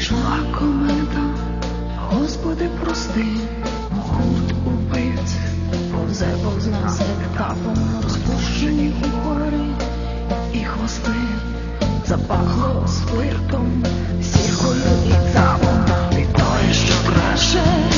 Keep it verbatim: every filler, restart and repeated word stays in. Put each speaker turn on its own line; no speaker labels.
Прийшла комета, Господи, прости, гурт убивць повзе повз нас етапом, розпущені гори і хвости, запахло спиртом, сіркою і цапом. Ти той, що краще